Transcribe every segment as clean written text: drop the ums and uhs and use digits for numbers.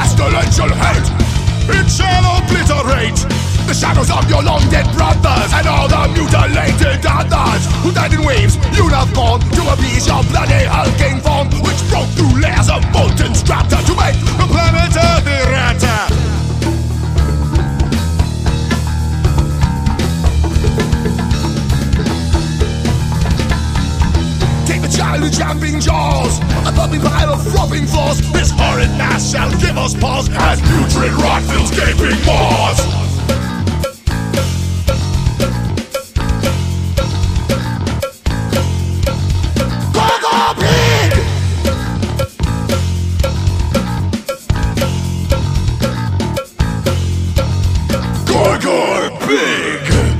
pestilential hate. It shall obliterate the shadows of your long dead brothers and all the mutilated others who died in waves uniform to appease your bloody hulking form, which broke through layers of molten strata to make the planet Earth errata. Take the childish champing jaws, a puppy pile of frothing floors. This horrid mass shall give us pause as putrid rot fills gaping maws. Gorgor Pig!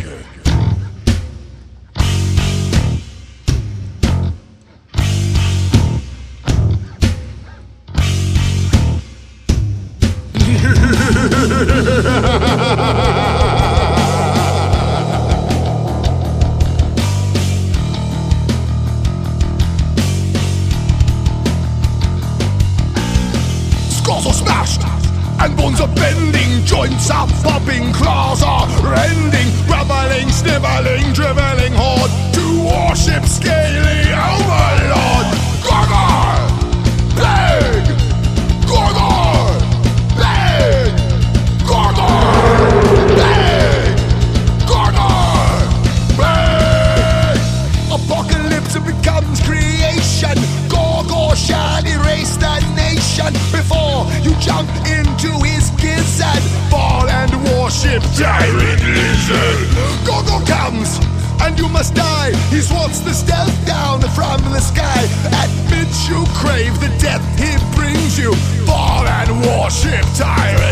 Skulls are smashed and bones are bending, joints are popping, claws are rending, groveling, sniveling, driveling horde to worship scaly overlord. Gorgor! Plague! Gorgor! Plague! Gorgor! Plague! Gorgor! Plague! Apocalypse becomes creation. Gorgor shall erase the nation before you jump into his gizzard. Fall and worship tyrant lizard. Gorgor comes and you must die. He swats the stealth down from the sky. Admit you crave the death he brings you. Fall and worship tyrant